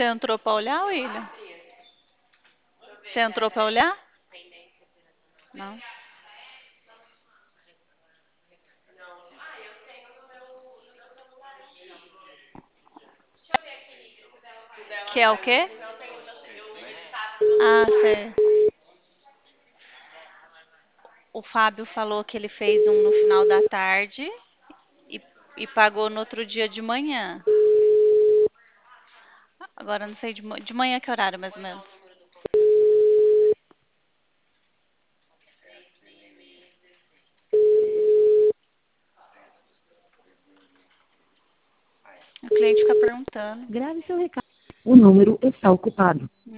Você entrou pra olhar, William? Você entrou pra olhar? Não. Que é o quê? Ah, sei. O Fábio falou que ele fez um no final da tarde e, e pagou no outro dia de manhã. Agora eu não sei de manhã que horário, mais ou menos. O cliente fica perguntando. Grave seu recado. O número está ocupado.